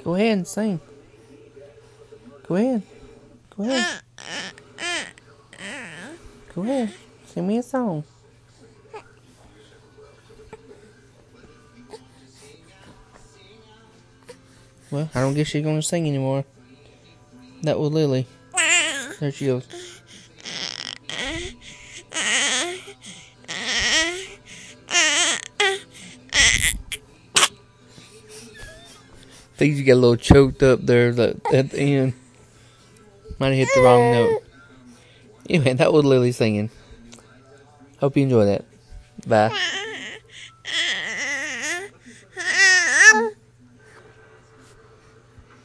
Go ahead and sing. Go ahead. Go ahead. Go ahead. Sing me a song. Well, I don't guess she's going to sing anymore. That was Lily. There she goes. I think you got a little choked up there at the end. Might have hit the wrong note. Anyway, that was Lily singing. Hope you enjoy that. Bye.